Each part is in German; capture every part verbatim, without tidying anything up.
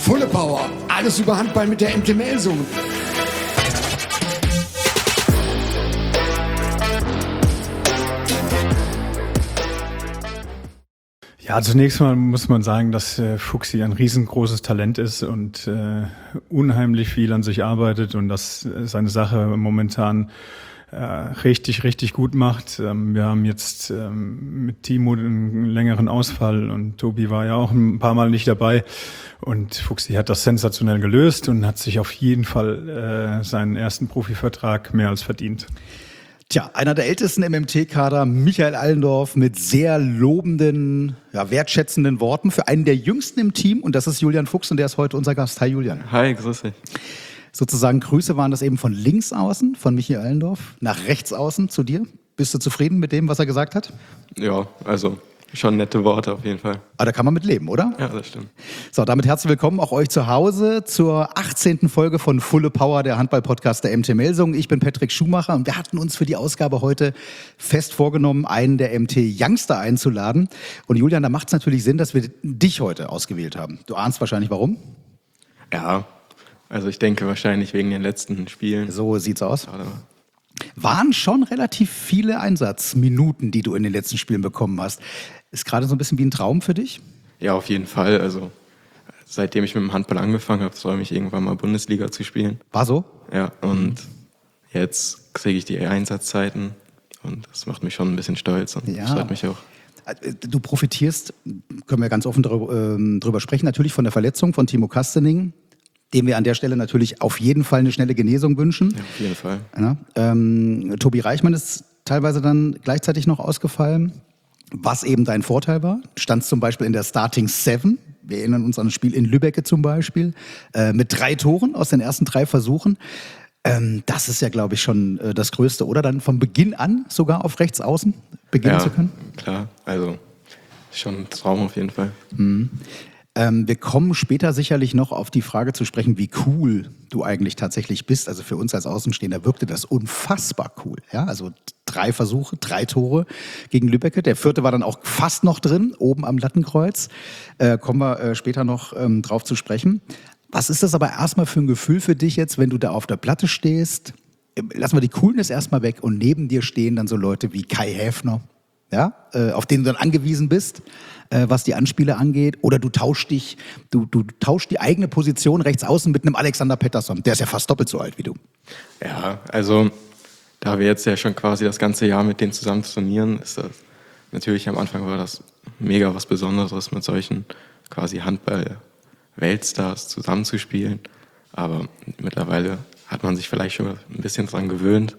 Fulle Power. Alles über Handball mit der M T Melsungen. Ja, zunächst mal muss man sagen, dass äh, Fuchsi ein riesengroßes Talent ist und äh, unheimlich viel an sich arbeitet und dass äh, seine Sache momentan äh, richtig, richtig gut macht. Ähm, wir haben jetzt ähm, mit Timo einen längeren Ausfall und Tobi war ja auch ein paar Mal nicht dabei. Und Fuchsi hat das sensationell gelöst und hat sich auf jeden Fall äh, seinen ersten Profivertrag mehr als verdient. Tja, einer der ältesten im M T-Kader, Michael Allendorf, mit sehr lobenden, ja, wertschätzenden Worten für einen der jüngsten im Team. Und das ist Julian Fuchs und der ist heute unser Gast. Hi Julian. Hi, grüß dich. Sozusagen Grüße waren das eben von links außen, von Michael Allendorf, nach rechts außen zu dir. Bist du zufrieden mit dem, was er gesagt hat? Ja, also schon nette Worte auf jeden Fall. Aber da kann man mit leben, oder? Ja, das stimmt. So, damit herzlich willkommen auch euch zu Hause zur achtzehnten Folge von Fulle Power, der Handball-Podcast der M T Melsungen. Ich bin Patrick Schumacher und wir hatten uns für die Ausgabe heute fest vorgenommen, einen der M T-Youngster einzuladen. Und Julian, da macht es natürlich Sinn, dass wir dich heute ausgewählt haben. Du ahnst wahrscheinlich warum? Ja, also ich denke wahrscheinlich wegen den letzten Spielen. So sieht's aus. Waren schon relativ viele Einsatzminuten, die du in den letzten Spielen bekommen hast. Ist gerade so ein bisschen wie ein Traum für dich? Ja, auf jeden Fall. Also seitdem ich mit dem Handball angefangen habe, träume ich irgendwann mal Bundesliga zu spielen. War so? Ja, und jetzt kriege ich die Einsatzzeiten und das macht mich schon ein bisschen stolz und Ja. freut mich auch. Du profitierst, können wir ganz offen drüber, ähm, drüber sprechen, natürlich von der Verletzung von Timo Kastening, dem wir an der Stelle natürlich auf jeden Fall eine schnelle Genesung wünschen. Ja, auf jeden Fall. Ja, ähm, Tobi Reichmann ist teilweise dann gleichzeitig noch ausgefallen, was eben dein Vorteil war. Du standst zum Beispiel in der Starting Seven. Wir erinnern uns an ein Spiel in Lübbecke zum Beispiel, äh, mit drei Toren aus den ersten drei Versuchen. Ähm, das ist ja, glaube ich, schon äh, das Größte, oder? Dann von Beginn an sogar auf rechts außen beginnen Ja, zu können? klar. Also schon ein Traum auf jeden Fall. Mhm. Ähm, wir kommen später sicherlich noch auf die Frage zu sprechen, wie cool du eigentlich tatsächlich bist. Also für uns als Außenstehender wirkte das unfassbar cool. Ja, also drei Versuche, drei Tore gegen Lübbecke. Der vierte war dann auch fast noch drin, oben am Lattenkreuz. Äh, kommen wir äh, später noch ähm, drauf zu sprechen. Was ist das aber erstmal für ein Gefühl für dich jetzt, wenn du da auf der Platte stehst? Lassen wir die Coolness erstmal weg und neben dir stehen dann so Leute wie Kai Häfner, ja, äh, auf den du dann angewiesen bist, äh, was die Anspiele angeht, oder du tauschst dich, du, du tauschst die eigene Position rechts außen mit einem Alexander Pettersson, der ist ja fast doppelt so alt wie du. Ja, also da wir jetzt ja schon quasi das ganze Jahr mit denen zusammen trainieren, ist das natürlich am Anfang war das mega was Besonderes, mit solchen quasi Handball-Weltstars zusammenzuspielen. Aber mittlerweile hat man sich vielleicht schon ein bisschen dran gewöhnt.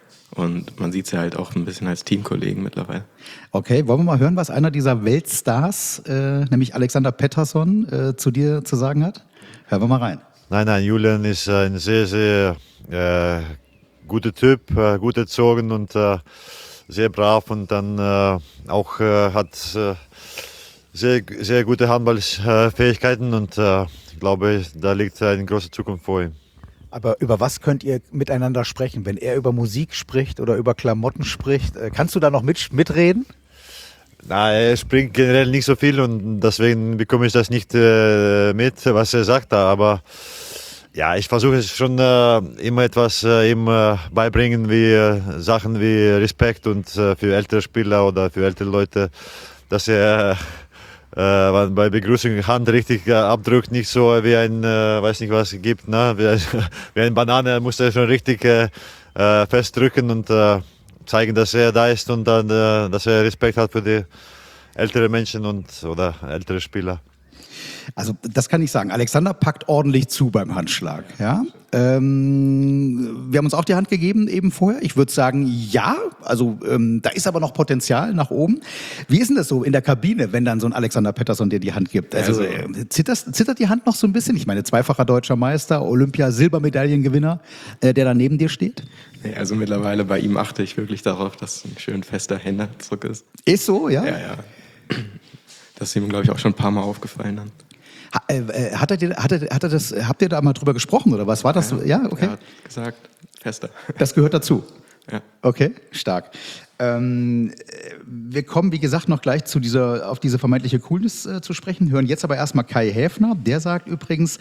Und man sieht sie halt auch ein bisschen als Teamkollegen mittlerweile. Okay, wollen wir mal hören, was einer dieser Weltstars, äh, nämlich Alexander Pettersson, äh, zu dir zu sagen hat? Hören wir mal rein. Nein, nein, Julian ist ein sehr, sehr äh, guter Typ, äh, gut erzogen und äh, sehr brav und dann äh, auch äh, hat äh, sehr, sehr gute Handballfähigkeiten und äh, ich glaube, da liegt eine große Zukunft vor ihm. Aber über was könnt ihr miteinander sprechen? Wenn er über Musik spricht oder über Klamotten spricht, äh, kannst du da noch mit, mitreden? Na, er spricht generell nicht so viel und deswegen bekomme ich das nicht äh, mit, was er sagt. Aber ja, ich versuche es schon äh, immer etwas äh, ihm äh, beibringen, wie äh, Sachen wie Respekt und äh, für ältere Spieler oder für ältere Leute, dass er äh, bei Begrüßung Hand richtig äh, abdrückt, nicht so wie ein, äh, weiß nicht was gibt, ne? wie, wie eine Banane, muss er schon richtig äh, äh, festdrücken und äh, zeigen, dass er da ist und dann, äh, dass er Respekt hat für die älteren Menschen und oder ältere Spieler. Also das kann ich sagen. Alexander packt ordentlich zu beim Handschlag. Ja? Ähm, wir haben uns auch die Hand gegeben eben vorher. Ich würde sagen, ja. Also ähm, da ist aber noch Potenzial nach oben. Wie ist denn das so in der Kabine, wenn dann so ein Alexander Pettersson dir die Hand gibt? Also, also äh, zittert, zittert die Hand noch so ein bisschen? Ich meine, zweifacher deutscher Meister, Olympia-Silbermedaillengewinner, äh, der da neben dir steht? Nee, also mittlerweile bei ihm achte ich wirklich darauf, dass ein schön fester Händedruck ist. Ist so, ja? Ja, ja. Das ist ihm, glaube ich, auch schon ein paar Mal aufgefallen dann. Ha, äh, hat er dir, hat er, hat er das, habt ihr da mal drüber gesprochen oder was war das? Ja, ja okay. Er hat gesagt, fester. Das gehört dazu. Ja. Okay, stark. Ähm, wir kommen, wie gesagt, noch gleich zu dieser, auf diese vermeintliche Coolness äh, zu sprechen, hören jetzt aber erstmal Kai Häfner. Der sagt übrigens,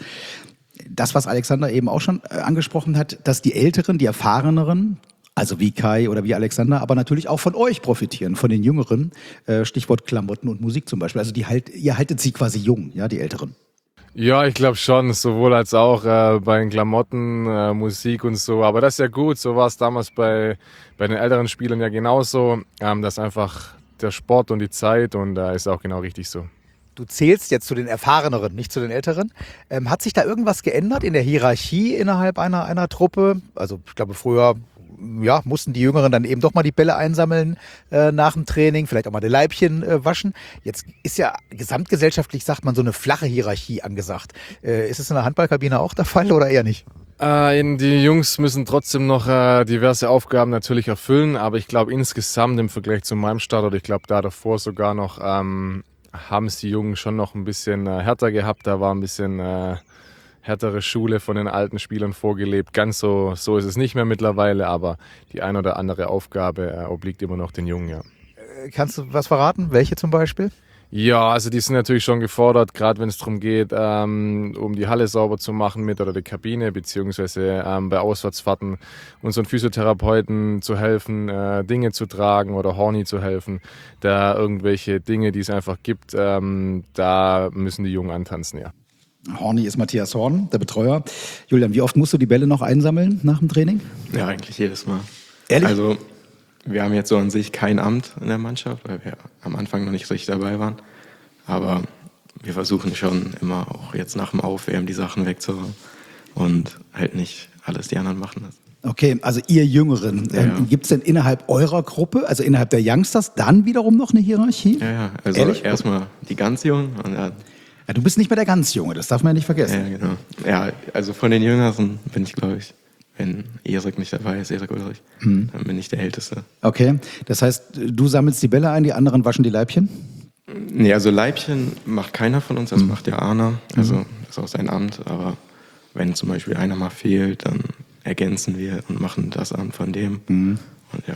das, was Alexander eben auch schon äh, angesprochen hat, dass die Älteren, die Erfahreneren, also wie Kai oder wie Alexander, aber natürlich auch von euch profitieren, von den Jüngeren, äh, Stichwort Klamotten und Musik zum Beispiel. Also die halt, ihr haltet sie quasi jung, ja, die Älteren. Ja, ich glaube schon, sowohl als auch äh, bei den Klamotten, äh, Musik und so. Aber das ist ja gut, so war es damals bei, bei den älteren Spielern ja genauso. Ähm, das ist einfach der Sport und die Zeit und da äh, ist auch genau richtig so. Du zählst jetzt zu den Erfahreneren, nicht zu den Älteren. Ähm, hat sich da irgendwas geändert in der Hierarchie innerhalb einer, einer Truppe? Also ich glaube, früher ja, mussten die Jüngeren dann eben doch mal die Bälle einsammeln äh, nach dem Training, vielleicht auch mal die Leibchen äh, waschen. Jetzt ist ja gesamtgesellschaftlich, sagt man, so eine flache Hierarchie angesagt. Äh, ist es in der Handballkabine auch der Fall oder eher nicht? Äh, die Jungs müssen trotzdem noch äh, diverse Aufgaben natürlich erfüllen, aber ich glaube insgesamt im Vergleich zu meinem Start oder ich glaube da davor sogar noch, ähm, haben es die Jungen schon noch ein bisschen äh, härter gehabt. Da war ein bisschen äh, härtere Schule von den alten Spielern vorgelebt. Ganz so, so ist es nicht mehr mittlerweile, aber die ein oder andere Aufgabe äh, obliegt immer noch den Jungen, ja. Kannst du was verraten? Welche zum Beispiel? Ja, also die sind natürlich schon gefordert, gerade wenn es darum geht, ähm, um die Halle sauber zu machen mit oder die Kabine, beziehungsweise ähm, bei Auswärtsfahrten unseren Physiotherapeuten zu helfen, äh, Dinge zu tragen oder Horni zu helfen. Da irgendwelche Dinge, die es einfach gibt, ähm, da müssen die Jungen antanzen, ja. Horni ist Matthias Horn, der Betreuer. Julian, wie oft musst du die Bälle noch einsammeln nach dem Training? Ja, eigentlich jedes Mal. Ehrlich? Also wir haben jetzt so an sich kein Amt in der Mannschaft, weil wir am Anfang noch nicht richtig dabei waren. Aber wir versuchen schon immer auch jetzt nach dem Aufwärmen die Sachen wegzuräumen und halt nicht alles die anderen machen lassen. Okay, also ihr Jüngeren, Ja, ähm, ja. gibt es denn innerhalb eurer Gruppe, also innerhalb der Youngsters, dann wiederum noch eine Hierarchie? Ja, ja, also Ehrlich? erstmal die ganz Jungen und dann, Ja, du bist nicht mehr der ganz Junge, das darf man ja nicht vergessen. ja, genau. Ja, also von den Jüngeren bin ich, glaube ich, wenn Erik nicht dabei ist, Erik Ulrich, Mhm. dann bin ich der Älteste. Okay, das heißt, du sammelst die Bälle ein, die anderen waschen die Leibchen? Nee, also Leibchen macht keiner von uns, das macht der Arne, also das ist auch sein Amt, aber wenn zum Beispiel einer mal fehlt, dann ergänzen wir und machen das Amt von dem und ja.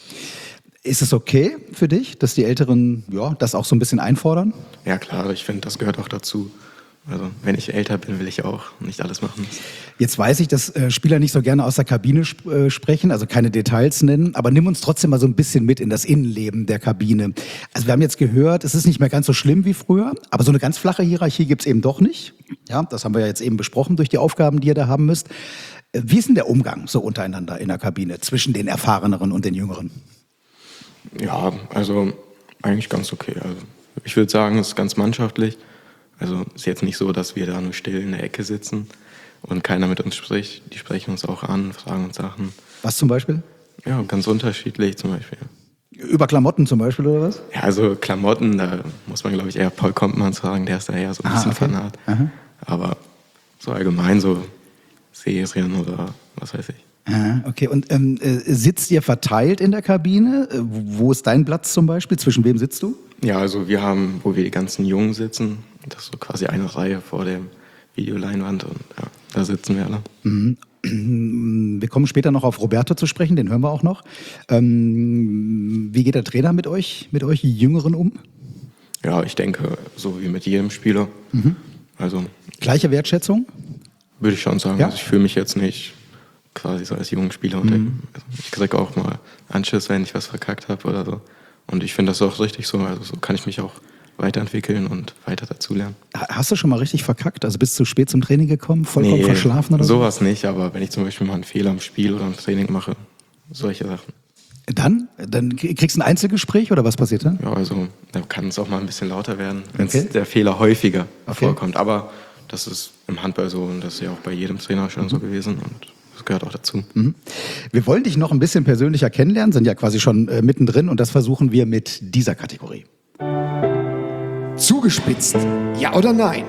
Ist es okay für dich, dass die Älteren ja, das auch so ein bisschen einfordern? Ja klar, ich finde, das gehört auch dazu. Also wenn ich älter bin, will ich auch nicht alles machen. Jetzt weiß ich, dass äh, Spieler nicht so gerne aus der Kabine sp äh, sprechen, also keine Details nennen, aber nimm uns trotzdem mal so ein bisschen mit in das Innenleben der Kabine. Also wir haben jetzt gehört, es ist nicht mehr ganz so schlimm wie früher, aber so eine ganz flache Hierarchie gibt's eben doch nicht. Ja, das haben wir ja jetzt eben besprochen durch die Aufgaben, die ihr da haben müsst. Äh, Wie ist denn der Umgang so untereinander in der Kabine zwischen den Erfahreneren und den Jüngeren? Ja, also eigentlich ganz okay. Also ich würde sagen, es ist ganz mannschaftlich. Also es ist jetzt nicht so, dass wir da nur still in der Ecke sitzen und keiner mit uns spricht. Die sprechen uns auch an, fragen uns Sachen. Was zum Beispiel? Ja, ganz unterschiedlich zum Beispiel. Über Klamotten zum Beispiel oder was? Ja, also Klamotten, da muss man, glaube ich, eher Paul Kompmann fragen, der ist da eher so ein Ah, bisschen okay. Fanat. Aha. Aber so allgemein so Serien oder was weiß ich. Ah, okay, und ähm, äh, sitzt ihr verteilt in der Kabine? Äh, Wo ist dein Platz zum Beispiel? Zwischen wem sitzt du? Ja, also wir haben, wo wir die ganzen Jungen sitzen, das ist so quasi eine Reihe vor der Videoleinwand und ja, da sitzen wir alle. Wir kommen später noch auf Roberto zu sprechen, den hören wir auch noch. Ähm, wie geht der Trainer mit euch, mit euch Jüngeren um? Ja, ich denke, so wie mit jedem Spieler. Also Gleiche Wertschätzung? würde ich schon sagen, Ja? also ich fühle mich jetzt nicht quasi so als jungen Spieler. Und also ich kriege auch mal Anschiss, wenn ich was verkackt habe oder so. Und ich finde das auch richtig so. Also so kann ich mich auch weiterentwickeln und weiter dazulernen. Ha- Hast du schon mal richtig verkackt? Also bist du spät zum Training gekommen, vollkommen verschlafen oder so? sowas nicht, aber wenn ich zum Beispiel mal einen Fehler im Spiel oder im Training mache, solche Sachen. Dann? Dann kriegst du ein Einzelgespräch oder was passiert dann? Ja, also da kann es auch mal ein bisschen lauter werden, wenn Okay. es der Fehler häufiger Okay. vorkommt. Aber das ist im Handball so und das ist ja auch bei jedem Trainer schon so gewesen und das gehört auch dazu. Wir wollen dich noch ein bisschen persönlicher kennenlernen, sind ja quasi schon äh, mittendrin und das versuchen wir mit dieser Kategorie. Zugespitzt. Ja oder nein?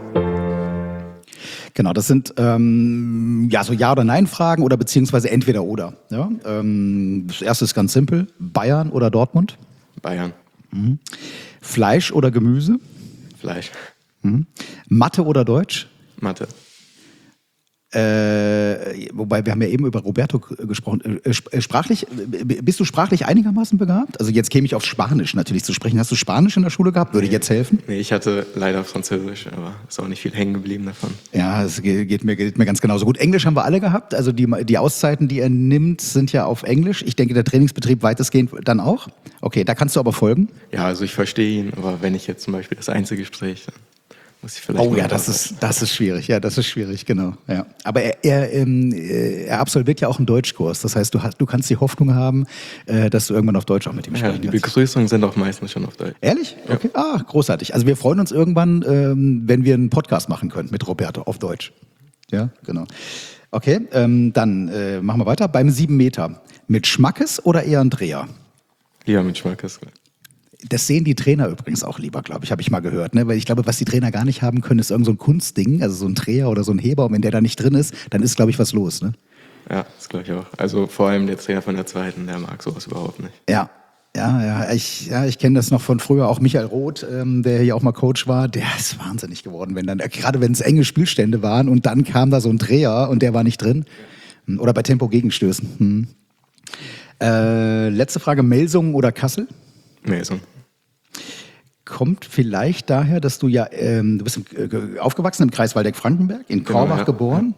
Genau, das sind ähm, ja so Ja- oder Nein-Fragen oder beziehungsweise entweder oder. Ja? Ähm, das erste ist ganz simpel. Bayern oder Dortmund? Bayern, Fleisch oder Gemüse? Fleisch, Mathe oder Deutsch? Mathe, Äh, wobei, wir haben ja eben über Roberto g- gesprochen. Äh, sp- äh, sprachlich, äh, bist du sprachlich einigermaßen begabt? Also jetzt käme ich auf Spanisch natürlich zu sprechen. Hast du Spanisch in der Schule gehabt? Würde jetzt helfen? Nee, ich hatte leider Französisch, aber ist auch nicht viel hängen geblieben davon. Ja, es ge- geht mir, geht mir ganz genauso gut. Englisch haben wir alle gehabt. Also die, die Auszeiten, die er nimmt, sind ja auf Englisch. Ich denke, der Trainingsbetrieb weitestgehend dann auch. Okay, da kannst du aber folgen. Ja, also ich verstehe ihn, aber wenn ich jetzt zum Beispiel das Einzelgespräch, dann muss ich vielleicht... Oh mal ja, das ist, das ist schwierig. Ja, das ist schwierig, genau. Ja. Aber er, er, ähm, äh, er absolviert ja auch einen Deutschkurs. Das heißt, du, hast, du kannst die Hoffnung haben, äh, dass du irgendwann auf Deutsch auch mit ihm Ja, sprechen die kannst. Begrüßungen sind auch meistens schon auf Deutsch. Ehrlich? Okay. Ah, großartig. Also wir freuen uns irgendwann, ähm, wenn wir einen Podcast machen können mit Roberto auf Deutsch. Ja, genau. Okay, ähm, dann äh, machen wir weiter. Beim sieben Meter. Mit Schmackes oder eher ein Dreher? Lieber mit Schmackes. Das sehen die Trainer übrigens auch lieber, glaube ich, habe ich mal gehört. Ne? Weil ich glaube, was die Trainer gar nicht haben können, ist irgend so ein Kunstding, also so ein Dreher oder so ein Heber. Und wenn der da nicht drin ist, dann ist, glaube ich, was los. Ne? Ja, das glaube ich auch. Also vor allem der Trainer von der zweiten, der mag sowas überhaupt nicht. Ja. Ja, ja, ich, ja, ich kenne das noch von früher, auch Michael Roth, ähm, der hier auch mal Coach war, der ist wahnsinnig geworden, wenn dann, gerade wenn es enge Spielstände waren und dann kam da so ein Dreher und der war nicht drin. Oder bei Tempo-Gegenstößen. Hm. Äh, letzte Frage, Melsungen oder Kassel? Melsung. Kommt vielleicht daher, dass du ja, ähm, du bist im, äh, aufgewachsen im Kreis Waldeck-Frankenberg, in Korbach Genau, ja. geboren.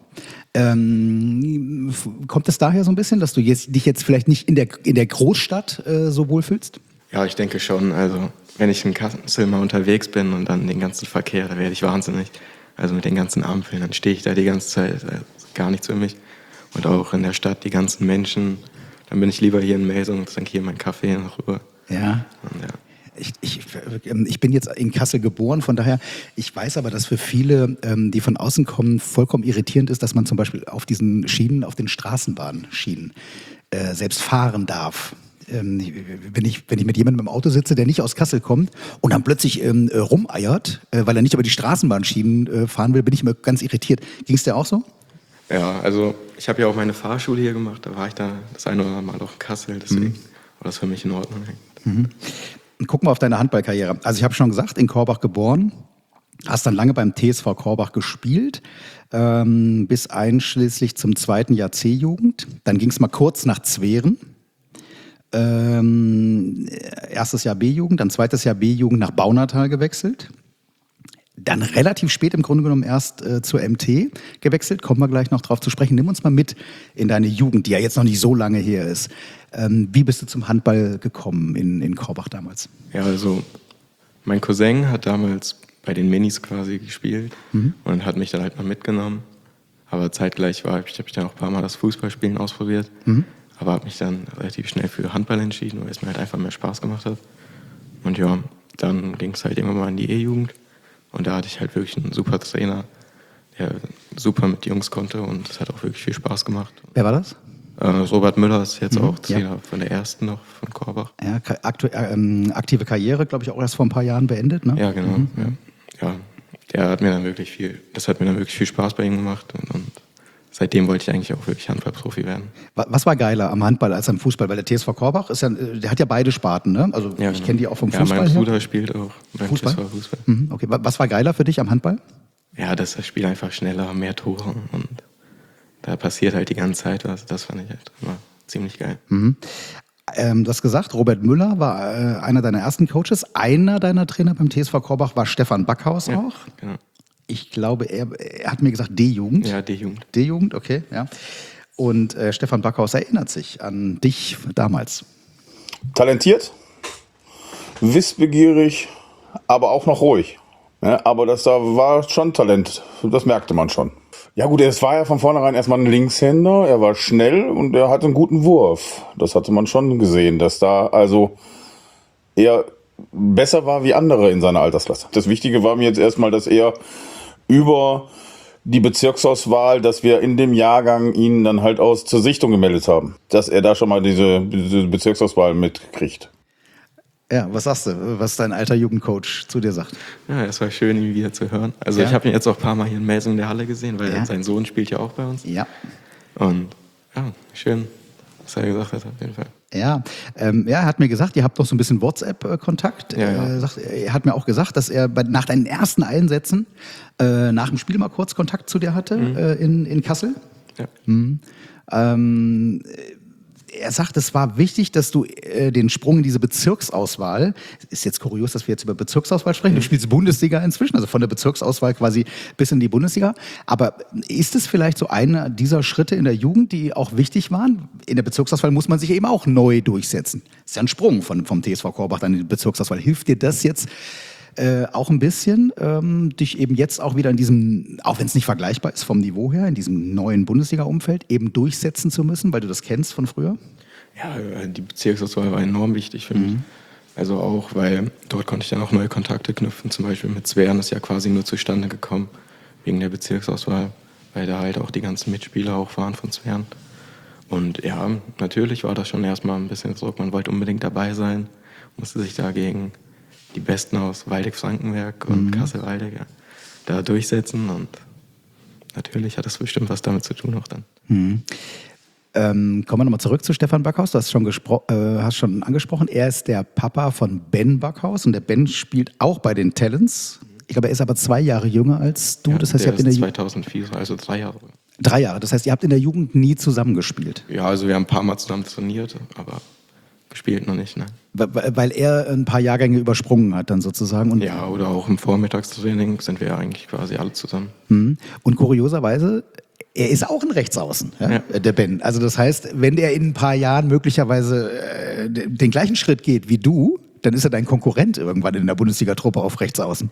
Ähm, f- kommt es daher so ein bisschen, dass du jetzt, dich jetzt vielleicht nicht in der, in der Großstadt äh, so wohlfühlst? Ja, ich denke schon. Also wenn ich in Kassel mal unterwegs bin und dann den ganzen Verkehr, da werde ich wahnsinnig. Also mit den ganzen Ampeln, dann stehe ich da die ganze Zeit, äh, gar nichts für mich. Und auch in der Stadt die ganzen Menschen, dann bin ich lieber hier in Melsung und trinke hier meinen Kaffee noch rüber. Ja. Und, ja. Ich, ich, ähm, ich bin jetzt in Kassel geboren, von daher, ich weiß aber, dass für viele, ähm, die von außen kommen, vollkommen irritierend ist, dass man zum Beispiel auf diesen Schienen, auf den Straßenbahnschienen äh, selbst fahren darf. Ähm, wenn, ich, wenn ich mit jemandem im Auto sitze, der nicht aus Kassel kommt und dann plötzlich ähm, äh, rumeiert, äh, weil er nicht über die Straßenbahnschienen äh, fahren will, bin ich immer ganz irritiert. Ging es dir auch so? Ja, also ich habe ja auch meine Fahrschule hier gemacht, da war ich da das eine oder andere Mal auch in Kassel, deswegen war das für mich in Ordnung. Mhm. Gucken wir auf deine Handballkarriere. Also ich habe schon gesagt, in Korbach geboren, hast dann lange beim T S V Korbach gespielt, ähm, bis einschließlich zum zweiten Jahr C-Jugend. Dann ging es mal kurz nach Zweren. Ähm, erstes Jahr B-Jugend, dann zweites Jahr B-Jugend nach Baunatal gewechselt. Dann relativ spät im Grunde genommen erst äh, zur M T gewechselt. Kommen wir gleich noch drauf zu sprechen. Nimm uns mal mit in deine Jugend, die ja jetzt noch nicht so lange her ist. Ähm, wie bist du zum Handball gekommen in, in Korbach damals? Ja, also mein Cousin hat damals bei den Minis quasi gespielt Mhm. und hat mich dann halt mal mitgenommen. Aber zeitgleich war ich, habe ich dann auch ein paar Mal das Fußballspielen ausprobiert, Mhm. aber habe mich dann relativ schnell für Handball entschieden, weil es mir halt einfach mehr Spaß gemacht hat. Und ja, dann ging es halt irgendwann mal in die E-Jugend und da hatte ich halt wirklich einen super Trainer, der super mit Jungs konnte und es hat auch wirklich viel Spaß gemacht. Wer war das? Äh, Robert Müller ist jetzt Mhm, auch Trainer ja. von der ersten noch, von Korbach. Ja, ka- aktu äh, ähm, aktive Karriere, glaube ich, auch erst vor ein paar Jahren beendet, ne? Ja, genau. Mhm. Ja. ja, der hat mir dann wirklich viel, das hat mir dann wirklich viel Spaß bei ihm gemacht und, und seitdem wollte ich eigentlich auch wirklich Handballprofi werden. Wa- Was war geiler am Handball als am Fußball? Weil der T S V Korbach ist ja, äh, der hat ja beide Sparten, ne? Also Ja, ich genau. kenne die auch vom ja, Fußball mein her. Bruder spielt auch beim Fußball? T S V Fußball. Mhm, okay. Wa- Was war geiler für dich am Handball? Ja, dass das Spiel einfach schneller, mehr Tore und da passiert halt die ganze Zeit was. Das fand ich halt immer ziemlich geil. Mhm. Ähm, du hast gesagt, Robert Müller war äh, einer deiner ersten Coaches. Einer deiner Trainer beim T S V Korbach war Stefan Backhaus Ja, auch. genau. Ich glaube, er, er hat mir gesagt D-Jugend. Ja, die Jugend. D-Jugend, okay, ja. Und äh, Stefan Backhaus erinnert sich an dich damals. Talentiert, wissbegierig, aber auch noch ruhig. Ja, aber das da war schon Talent, das merkte man schon. Ja gut, es war ja von vornherein erstmal ein Linkshänder, er war schnell und er hatte einen guten Wurf. Das hatte man schon gesehen, dass da also er besser war wie andere in seiner Altersklasse. Das Wichtige war mir jetzt erstmal, dass er über die Bezirksauswahl, dass wir in dem Jahrgang ihn dann halt aus zur Sichtung gemeldet haben. Dass er da schon mal diese, diese Bezirksauswahl mitkriegt. Ja, was sagst du, was dein alter Jugendcoach zu dir sagt? Ja, es war schön, ihn wieder zu hören. Also Ja. ich habe ihn jetzt auch ein paar Mal hier in Melsung in der Halle gesehen, weil Ja. sein Sohn spielt ja auch bei uns. Ja. Und ja, schön, was er gesagt hat auf jeden Fall. Ja, ähm, ja, er hat mir gesagt, ihr habt noch so ein bisschen WhatsApp-Kontakt. Ja, ja. Er, sagt, er hat mir auch gesagt, dass er bei, nach deinen ersten Einsätzen äh, nach dem Spiel mal kurz Kontakt zu dir hatte Mhm. äh, in, in Kassel. Ja. Mhm. Ähm, er sagt, es war wichtig, dass du äh, den Sprung in diese Bezirksauswahl, ist jetzt kurios, dass wir jetzt über Bezirksauswahl sprechen, du spielst Bundesliga inzwischen, also von der Bezirksauswahl quasi bis in die Bundesliga, aber ist es vielleicht so einer dieser Schritte in der Jugend, die auch wichtig waren? In der Bezirksauswahl muss man sich eben auch neu durchsetzen. Das ist ja ein Sprung von, vom T S V Korbach dann in die Bezirksauswahl. Hilft dir das jetzt äh, auch ein bisschen, ähm, dich eben jetzt auch wieder in diesem, auch wenn es nicht vergleichbar ist vom Niveau her, in diesem neuen Bundesliga-Umfeld eben durchsetzen zu müssen, weil du das kennst von früher? Ja, die Bezirksauswahl war enorm wichtig für mich. Also auch, weil dort konnte ich dann auch neue Kontakte knüpfen. Zum Beispiel mit Zweren ist ja quasi nur zustande gekommen wegen der Bezirksauswahl, weil da halt auch die ganzen Mitspieler auch waren von Zweren. Und ja, natürlich war das schon erstmal ein bisschen Druck. Man wollte unbedingt dabei sein, musste sich da gegen die Besten aus Waldeck-Frankenberg und Mhm. Kassel-Waldeck ja, da durchsetzen. Und natürlich hat das bestimmt was damit zu tun auch dann. Mhm. Ähm, kommen wir nochmal zurück zu Stefan Backhaus. Du hast schon, gespro- äh, hast schon angesprochen, er ist der Papa von Ben Backhaus und der Ben spielt auch bei den Talents. Ich glaube, er ist aber zwei Jahre jünger als du. Ja, das heißt, ihr der habt in der ist Ju- zweitausendvier, also drei Jahre. drei Jahre. Das heißt, ihr habt in der Jugend nie zusammengespielt. Ja, also wir haben ein paar Mal zusammen trainiert, aber gespielt noch nicht, nein. Weil weil er ein paar Jahrgänge übersprungen hat dann sozusagen. Und, Ja, oder auch im Vormittagstraining sind wir ja eigentlich quasi alle zusammen. Mhm. Und kurioserweise, er ist auch ein Rechtsaußen, ja? Ja. Der Ben. Also das heißt, wenn er in ein paar Jahren möglicherweise äh, den gleichen Schritt geht wie du, dann ist er dein Konkurrent irgendwann in der Bundesliga-Truppe auf Rechtsaußen.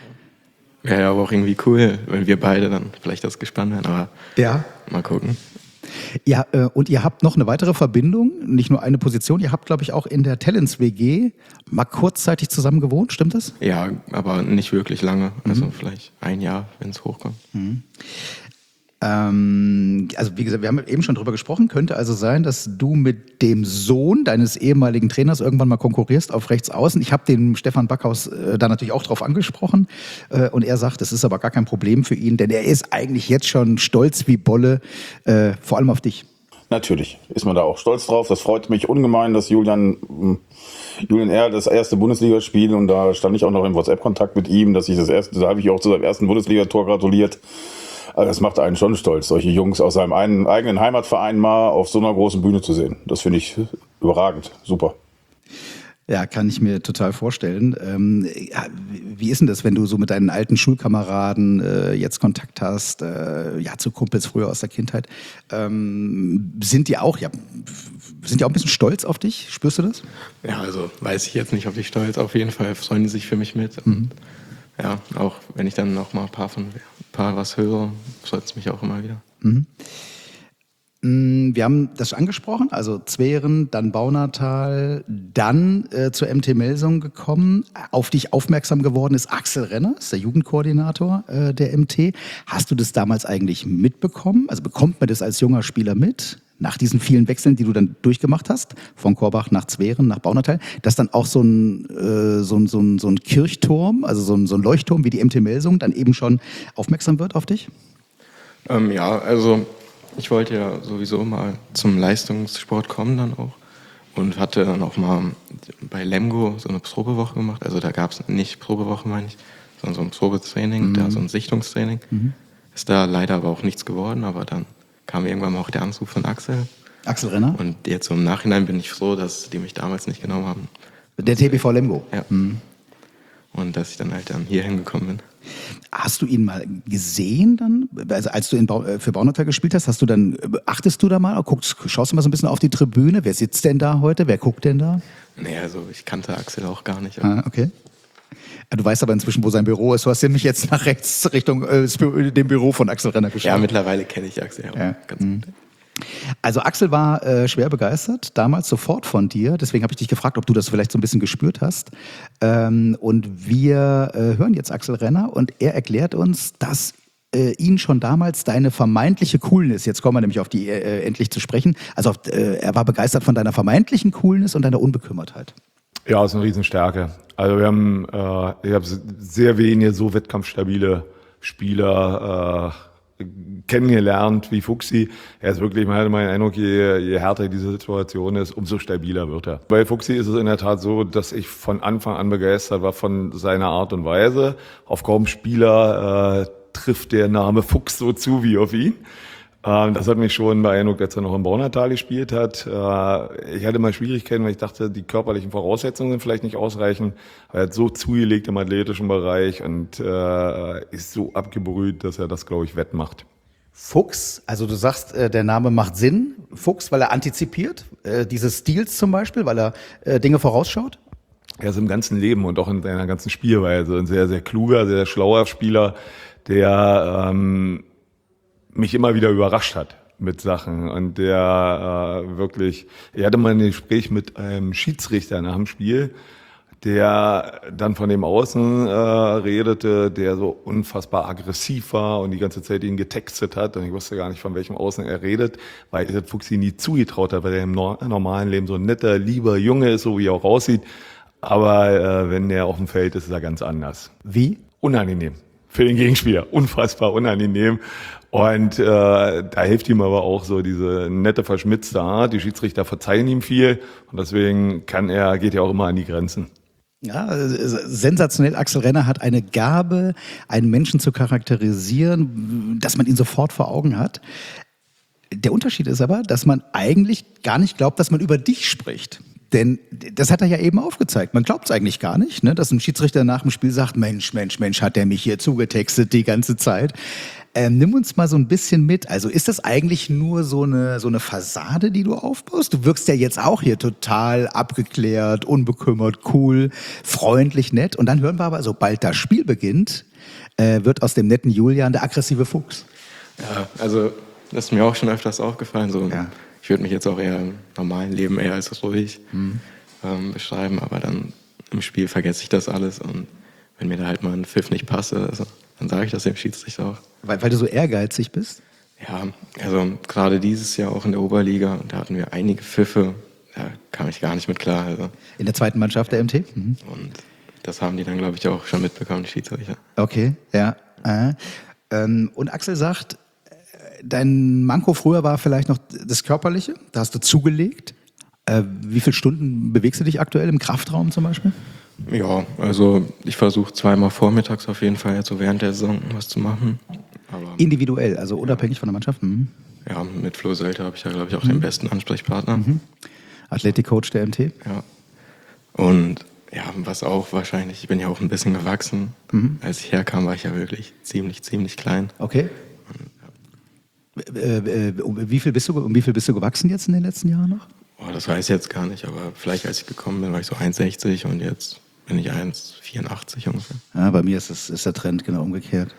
Wäre ja aber auch irgendwie cool, wenn wir beide dann vielleicht das gespannt werden, aber Ja. mal gucken. Ja, äh, und ihr habt noch eine weitere Verbindung, nicht nur eine Position. Ihr habt, glaube ich, auch in der Talents-W G mal kurzzeitig zusammen gewohnt, stimmt das? Ja, aber nicht wirklich lange, also vielleicht ein Jahr, wenn es hochkommt. Ähm, also wie gesagt, wir haben eben schon drüber gesprochen. Könnte also sein, dass du mit dem Sohn deines ehemaligen Trainers irgendwann mal konkurrierst auf rechts außen. Ich habe den Stefan Backhaus äh, da natürlich auch drauf angesprochen äh, und er sagt, es ist aber gar kein Problem für ihn, denn er ist eigentlich jetzt schon stolz wie Bolle, äh, vor allem auf dich. Natürlich ist man da auch stolz drauf. Das freut mich ungemein, dass Julian, mh, Julian R. das erste Bundesligaspiel und da stand ich auch noch im WhatsApp-Kontakt mit ihm, dass ich das erste, da habe ich auch zu seinem ersten Bundesligator gratuliert. Also das macht einen schon stolz, solche Jungs aus seinem einen, eigenen Heimatverein mal auf so einer großen Bühne zu sehen. Das finde ich überragend, super. Ja, kann ich mir total vorstellen. Ähm, ja, wie ist denn das, wenn du so mit deinen alten Schulkameraden äh, jetzt Kontakt hast, äh, ja, zu Kumpels früher aus der Kindheit? Ähm, sind die auch, ja, sind die auch ein bisschen stolz auf dich? Spürst du das? Ja, also weiß ich jetzt nicht, ob ich stolz, auf jeden Fall freuen die sich für mich mit. Und ja, auch wenn ich dann noch mal ein paar von ein paar was höre, freut es mich auch immer wieder. Wir haben das schon angesprochen, also Zweren, dann Baunatal, dann äh, zur M T Melsung gekommen. Auf dich aufmerksam geworden ist Axel Renner, ist der Jugendkoordinator äh, der M T. Hast du das damals eigentlich mitbekommen? Also bekommt man das als junger Spieler mit? Nach diesen vielen Wechseln, die du dann durchgemacht hast, von Korbach nach Zweren, nach Baunatal, dass dann auch so ein, äh, so ein, so ein, so ein Kirchturm, also so ein, so ein Leuchtturm wie die M T Melsung, dann eben schon aufmerksam wird auf dich? Ähm, ja, also ich wollte ja sowieso mal zum Leistungssport kommen dann auch und hatte dann auch mal bei Lemgo so eine Probewoche gemacht. Also da gab es nicht Probewoche, meine ich, sondern so ein Probetraining, da so ein Sichtungstraining. Ist da leider aber auch nichts geworden, aber dann kam irgendwann mal auch der Anruf von Axel. Axel Renner? Und jetzt so im Nachhinein bin ich froh, dass die mich damals nicht genommen haben. Der T B V Lemgo? Ja. Und dass ich dann halt dann hier hingekommen bin. Hast du ihn mal gesehen dann? Also als du in Bau, äh, für Baunatal gespielt hast, hast du dann, äh, achtest du da mal, guckst, schaust du mal so ein bisschen auf die Tribüne? Wer sitzt denn da heute? Wer guckt denn da? Nee, also ich kannte Axel auch gar nicht. Ah, okay. Ja, du weißt aber inzwischen, wo sein Büro ist. Du hast ja mich jetzt nach rechts Richtung äh, das Bü- dem Büro von Axel Renner geschaut. Ja, mittlerweile kenne ich Axel ja auch Ja. ganz gut. Also Axel war äh, schwer begeistert, damals sofort von dir. Deswegen habe ich dich gefragt, ob du das vielleicht so ein bisschen gespürt hast. Ähm, und wir äh, hören jetzt Axel Renner und er erklärt uns, dass äh, ihn schon damals deine vermeintliche Coolness, jetzt kommen wir nämlich auf die äh, endlich zu sprechen, also auf, äh, er war begeistert von deiner vermeintlichen Coolness und deiner Unbekümmertheit. Ja, ist eine Riesenstärke. Also wir haben, äh, ich habe sehr wenige so wettkampfstabile Spieler kennengelernt wie Fuchsi. Er ist wirklich, man hatte meinen Eindruck, je, je härter diese Situation ist, umso stabiler wird er. Bei Fuchsi ist es in der Tat so, dass ich von Anfang an begeistert war von seiner Art und Weise. Auf kaum Spieler äh, trifft der Name Fuchs so zu wie auf ihn. Ähm, das hat mich schon beeindruckt, als er noch im Braunertal gespielt hat. Äh, ich hatte mal Schwierigkeiten, weil ich dachte, die körperlichen Voraussetzungen sind vielleicht nicht ausreichend. Er hat so zugelegt im athletischen Bereich und äh, ist so abgebrüht, dass er das, glaube ich, wettmacht. Fuchs, also du sagst, äh, der Name macht Sinn. Fuchs, weil er antizipiert, äh, dieses Stils zum Beispiel, weil er äh, Dinge vorausschaut. Er ist im ganzen Leben und auch in seiner ganzen Spielweise ein sehr, sehr kluger, sehr schlauer Spieler, der ähm, mich immer wieder überrascht hat mit Sachen und der äh, wirklich, ich hatte mal ein Gespräch mit einem Schiedsrichter nach dem Spiel, der dann von dem Außen äh, redete, der so unfassbar aggressiv war und die ganze Zeit ihn getextet hat und ich wusste gar nicht, von welchem Außen er redet, weil ich das Fuchsi nie zugetraut habe, weil er im no- normalen Leben so ein netter, lieber Junge ist, so wie er auch aussieht, aber äh, wenn er auf dem Feld ist, ist er ganz anders. Wie? Unangenehm. Für den Gegenspieler. Unfassbar unangenehm. Und äh, da hilft ihm aber auch so diese nette, verschmitzte Art. Die Schiedsrichter verzeihen ihm viel und deswegen kann er, geht er auch immer an die Grenzen. Ja, sensationell. Axel Renner hat eine Gabe, einen Menschen zu charakterisieren, dass man ihn sofort vor Augen hat. Der Unterschied ist aber, dass man eigentlich gar nicht glaubt, dass man über dich spricht. Denn das hat er ja eben aufgezeigt. Man glaubt es eigentlich gar nicht, ne, dass ein Schiedsrichter nach dem Spiel sagt, Mensch, Mensch, Mensch, hat der mich hier zugetextet die ganze Zeit. Ähm, nimm uns mal so ein bisschen mit. Also ist das eigentlich nur so eine, so eine Fassade, die du aufbaust? Du wirkst ja jetzt auch hier total abgeklärt, unbekümmert, cool, freundlich, nett. Und dann hören wir aber, sobald das Spiel beginnt, äh, wird aus dem netten Julian der aggressive Fuchs. Ja, also das ist mir auch schon öfters aufgefallen. So. Ja. Ich würde mich jetzt auch eher im normalen Leben eher als ruhig mhm. ähm, beschreiben, aber dann im Spiel vergesse ich das alles und wenn mir da halt mal ein Pfiff nicht passt, also, dann sage ich das dem Schiedsrichter auch. Weil, weil du so ehrgeizig bist? Ja, also gerade dieses Jahr auch in der Oberliga, da hatten wir einige Pfiffe, da kam ich gar nicht mit klar. Also. In der zweiten Mannschaft der M T? Mhm. Und das haben die dann, glaube ich, auch schon mitbekommen, die Schiedsrichter. Okay, ja. Äh. Ähm, und Axel sagt, dein Manko früher war vielleicht noch das Körperliche, da hast du zugelegt. Äh, wie viele Stunden bewegst du dich aktuell im Kraftraum zum Beispiel? Ja, also ich versuche zweimal vormittags auf jeden Fall jetzt so während der Saison was zu machen. Aber individuell, also unabhängig von der Mannschaft? Mhm. Ja, mit Flo Sölte habe ich ja, glaube ich, auch mhm. den besten Ansprechpartner. Mhm. Athletikcoach der M T? Ja. Und ja, was auch wahrscheinlich, ich bin ja auch ein bisschen gewachsen. Mhm. Als ich herkam, war ich ja wirklich ziemlich, ziemlich klein. Okay. Äh, äh, um wie viel bist du, um wie viel bist du gewachsen jetzt in den letzten Jahren noch? Oh, das weiß ich jetzt gar nicht, aber vielleicht als ich gekommen bin, war ich so eins Komma sechzig und jetzt bin ich eins Komma vierundachtzig ungefähr. Ja, bei mir ist, das, ist der Trend genau umgekehrt.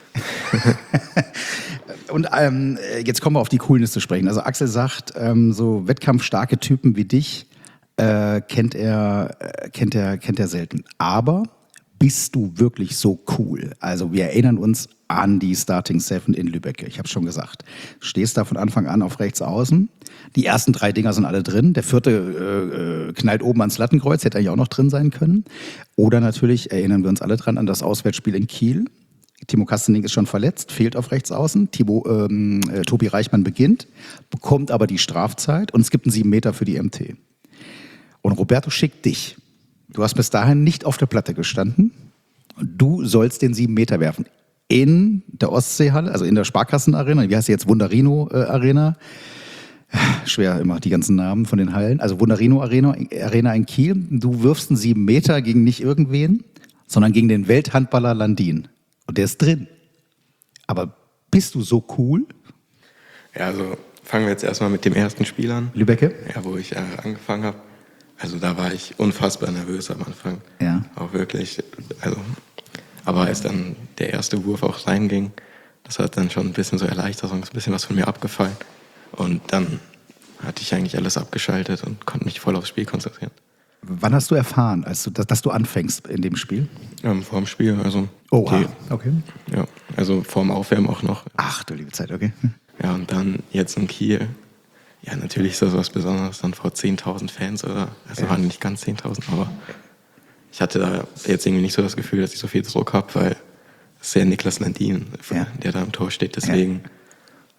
Und ähm, jetzt kommen wir auf die Coolness zu sprechen. Also Axel sagt, ähm, so wettkampfstarke Typen wie dich äh, kennt er, äh, kennt er, kennt er selten. Aber bist du wirklich so cool? Also wir erinnern uns an die Starting Seven in Lübeck. Ich habe schon gesagt. Stehst da von Anfang an auf rechts außen. Die ersten drei Dinger sind alle drin. Der vierte äh, knallt oben ans Lattenkreuz, hätte eigentlich auch noch drin sein können. Oder natürlich erinnern wir uns alle dran an das Auswärtsspiel in Kiel. Timo Kastening ist schon verletzt, fehlt auf rechts außen. Thibaut, ähm, äh, Tobi Reichmann beginnt, bekommt aber die Strafzeit und es gibt einen sieben Meter für die M T. Und Roberto schickt dich. Du hast bis dahin nicht auf der Platte gestanden. Du sollst den sieben Meter werfen. In der Ostseehalle, also in der Sparkassenarena. Wie heißt sie jetzt? Wunderino äh, Arena. Schwer immer die ganzen Namen von den Hallen. Also Wunderino Arena, Arena in Kiel. Du wirfst einen sieben Meter gegen nicht irgendwen, sondern gegen den Welthandballer Landin. Und der ist drin. Aber bist du so cool? Ja, also fangen wir jetzt erstmal mit dem ersten Spiel an. Lübecke? Ja, wo ich äh, angefangen habe. Also da war ich unfassbar nervös am Anfang. Ja. Auch wirklich. Also, aber als dann der erste Wurf auch reinging, das hat dann schon ein bisschen so erleichtert, ein bisschen was von mir abgefallen. Und dann hatte ich eigentlich alles abgeschaltet und konnte mich voll aufs Spiel konzentrieren. Wann hast du erfahren, als du, dass, dass du anfängst in dem Spiel? Ähm, vor dem Spiel, also. Oh, die, okay. Ja, also vor dem Aufwärmen auch noch. Ach, du liebe Zeit, okay. Ja, und dann jetzt in Kiel. Ja, natürlich ist das was Besonderes, dann vor zehntausend Fans oder, also ja. waren nicht ganz zehntausend, aber ich hatte da jetzt irgendwie nicht so das Gefühl, dass ich so viel Druck habe, weil es ist ja Niklas Landin, ja. der da im Tor steht, deswegen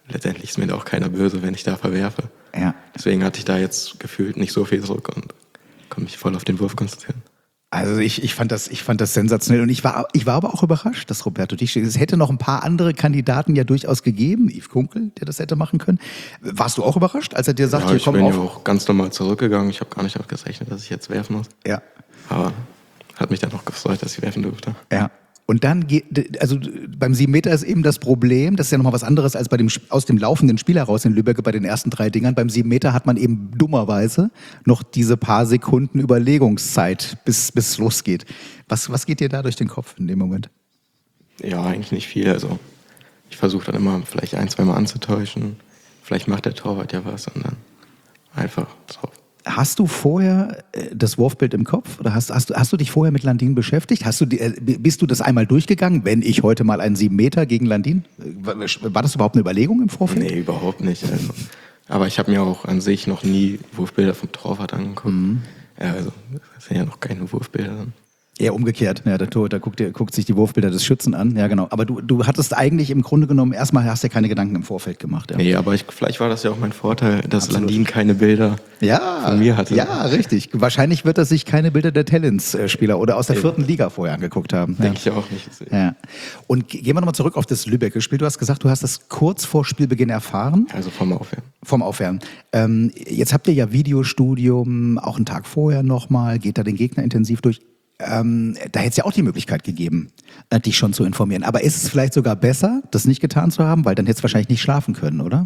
letztendlich ist mir da auch keiner böse, wenn ich da verwerfe. Ja. Deswegen hatte ich da jetzt gefühlt nicht so viel Druck und konnte mich voll auf den Wurf konzentrieren. Also ich, ich, fand das, ich fand das sensationell und ich war, ich war aber auch überrascht, dass Roberto Dich, es hätte noch ein paar andere Kandidaten ja durchaus gegeben, Yves Kunkel, der das hätte machen können. Warst du auch überrascht, als er dir sagt, Ja, hier ich komm bin auf? ja auch ganz normal zurückgegangen. Ich habe gar nicht damit gerechnet, dass ich jetzt werfen muss. Ja, Aber hat mich dann auch gefreut, dass ich werfen durfte. ja. Und dann geht, also beim sieben Meter ist eben das Problem, das ist ja nochmal was anderes als bei dem aus dem laufenden Spiel heraus in Lübeck bei den ersten drei Dingern. Beim sieben Meter hat man eben dummerweise noch diese paar Sekunden Überlegungszeit, bis bis es losgeht. Was, was geht dir da durch den Kopf in dem Moment? Ja, eigentlich nicht viel. Also ich versuche dann immer vielleicht ein, zwei Mal anzutäuschen. Vielleicht macht der Torwart ja was und dann einfach drauf. Hast du vorher äh, das Wurfbild im Kopf oder hast, hast, du, hast du dich vorher mit Landin beschäftigt? Hast du, die, äh, bist du das einmal durchgegangen, wenn ich heute mal einen sieben Meter gegen Landin? War, war das überhaupt eine Überlegung im Vorfeld? Nee, überhaupt nicht. Also, aber ich habe mir auch an sich noch nie Wurfbilder vom Torwart angeguckt. Mhm. Ja, also das sind ja noch keine Wurfbilder dann. Eher umgekehrt. Ja, der Torhüter guckt, der guckt sich die Wurfbilder des Schützen an. Ja, genau. Aber du, du hattest eigentlich im Grunde genommen erstmal hast ja keine Gedanken im Vorfeld gemacht. Ja. Nee, aber ich, vielleicht war das ja auch mein Vorteil, dass Absolut. Landin keine Bilder ja, von mir hatte. Ja, richtig. Wahrscheinlich wird er sich keine Bilder der Talents-Spieler oder aus der vierten Liga vorher angeguckt haben. Denke ja. ich auch nicht. Ja. Und gehen wir nochmal zurück auf das Lübecker Spiel. Du hast gesagt, du hast das kurz vor Spielbeginn erfahren. Also vom Aufwärmen. Vom Aufwärmen. Ähm, jetzt habt ihr ja Videostudium, auch einen Tag vorher nochmal, geht da den Gegner intensiv durch. Ähm, da hätte es ja auch die Möglichkeit gegeben, äh, dich schon zu informieren. Aber ist es vielleicht sogar besser, das nicht getan zu haben? Weil dann hättest du wahrscheinlich nicht schlafen können, oder?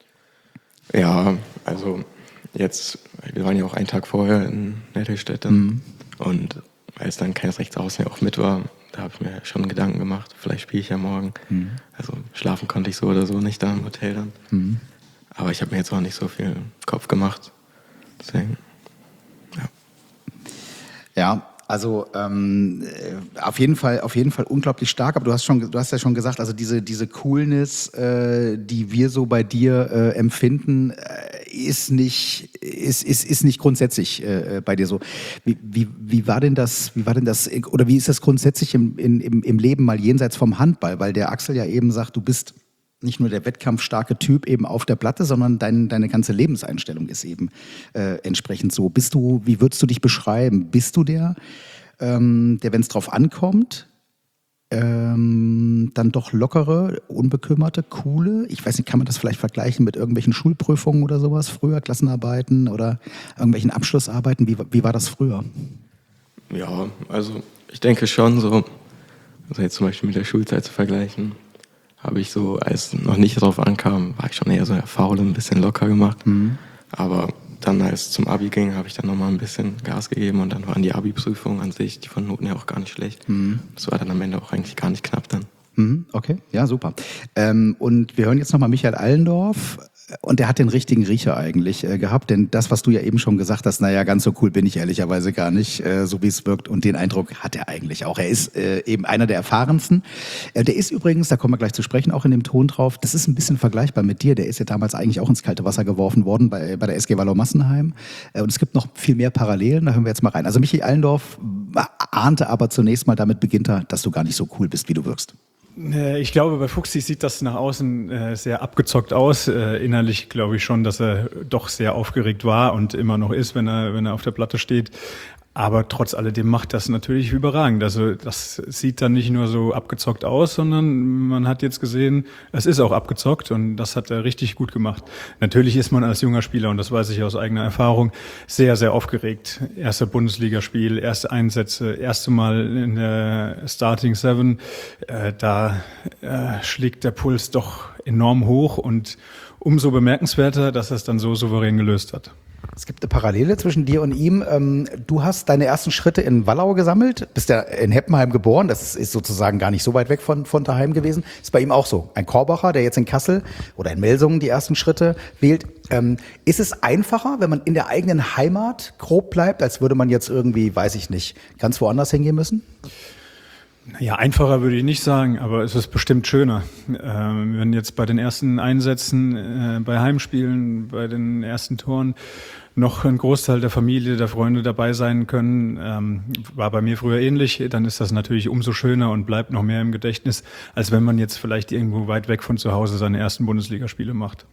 Ja, also jetzt, wir waren ja auch einen Tag vorher in Nettelstedt mhm. und als dann kein Rechtsaußen ja auch mit war, da habe ich mir schon Gedanken gemacht, vielleicht spiele ich ja morgen. Mhm. Also schlafen konnte ich so oder so nicht da im Hotel dann. Mhm. Aber ich habe mir jetzt auch nicht so viel Kopf gemacht. Deswegen, ja. Ja, also ähm, auf jeden Fall, auf jeden Fall unglaublich stark. Aber du hast schon, du hast ja schon gesagt, also diese diese Coolness, äh, die wir so bei dir äh, empfinden, äh, ist nicht ist ist ist nicht grundsätzlich äh, bei dir so. Wie, wie wie war denn das? Wie war denn das? Oder wie ist das grundsätzlich im in, im im Leben mal jenseits vom Handball? Weil der Axel ja eben sagt, du bist nicht nur der wettkampfstarke Typ eben auf der Platte, sondern dein, deine ganze Lebenseinstellung ist eben äh, entsprechend so. Bist du, wie würdest du dich beschreiben? Bist du der, ähm, der, wenn es drauf ankommt, ähm, dann doch lockere, unbekümmerte, coole? Ich weiß nicht, kann man das vielleicht vergleichen mit irgendwelchen Schulprüfungen oder sowas früher, Klassenarbeiten oder irgendwelchen Abschlussarbeiten? Wie, wie war das früher? Ja, also ich denke schon so, also jetzt zum Beispiel mit der Schulzeit zu vergleichen, habe ich so, als noch nicht drauf ankam, war ich schon eher so der Faule, ein bisschen locker gemacht. Mhm. Aber dann, als es zum Abi ging, habe ich dann nochmal ein bisschen Gas gegeben und dann waren die Abi-Prüfungen an sich, die von Noten her auch gar nicht schlecht. Mhm. Das war dann am Ende auch eigentlich gar nicht knapp dann. Mhm, okay, ja, super. Ähm, und wir hören jetzt nochmal Michael Allendorf. Und der hat den richtigen Riecher eigentlich äh, gehabt, denn das, was du ja eben schon gesagt hast, naja, ganz so cool bin ich ehrlicherweise gar nicht, äh, so wie es wirkt. Und den Eindruck hat er eigentlich auch. Er ist äh, eben einer der erfahrensten. Äh, der ist übrigens, da kommen wir gleich zu sprechen, auch in dem Ton drauf, das ist ein bisschen vergleichbar mit dir. Der ist ja damals eigentlich auch ins kalte Wasser geworfen worden bei, bei der S G Wallau-Massenheim. Äh, und es gibt noch viel mehr Parallelen, da hören wir jetzt mal rein. Also Michael Allendorf ahnte aber zunächst mal, damit beginnt er, dass du gar nicht so cool bist, wie du wirkst. Ich glaube, bei Fuchsi sieht das nach außen äh, sehr abgezockt aus. Äh, innerlich glaube ich schon, dass er doch sehr aufgeregt war und immer noch ist, wenn er, wenn er auf der Platte steht. Aber trotz alledem macht das natürlich überragend. Also das sieht dann nicht nur so abgezockt aus, sondern man hat jetzt gesehen, es ist auch abgezockt und das hat er richtig gut gemacht. Natürlich ist man als junger Spieler, und das weiß ich aus eigener Erfahrung, sehr, sehr aufgeregt. Erster Bundesligaspiel, erste Einsätze, erste Mal in der Starting Seven. Äh, da äh, schlägt der Puls doch enorm hoch und umso bemerkenswerter, dass er es dann so souverän gelöst hat. Es gibt eine Parallele zwischen dir und ihm. Du hast deine ersten Schritte in Wallau gesammelt, bist ja in Heppenheim geboren, das ist sozusagen gar nicht so weit weg von, von daheim gewesen. Ist bei ihm auch so. Ein Korbacher, der jetzt in Kassel oder in Melsungen die ersten Schritte wählt. Ist es einfacher, wenn man in der eigenen Heimat grob bleibt, als würde man jetzt irgendwie, weiß ich nicht, ganz woanders hingehen müssen? Ja, einfacher würde ich nicht sagen, aber es ist bestimmt schöner. Ähm, wenn jetzt bei den ersten Einsätzen, äh, bei Heimspielen, bei den ersten Toren noch ein Großteil der Familie, der Freunde dabei sein können, ähm, war bei mir früher ähnlich, dann ist das natürlich umso schöner und bleibt noch mehr im Gedächtnis, als wenn man jetzt vielleicht irgendwo weit weg von zu Hause seine ersten Bundesligaspiele macht.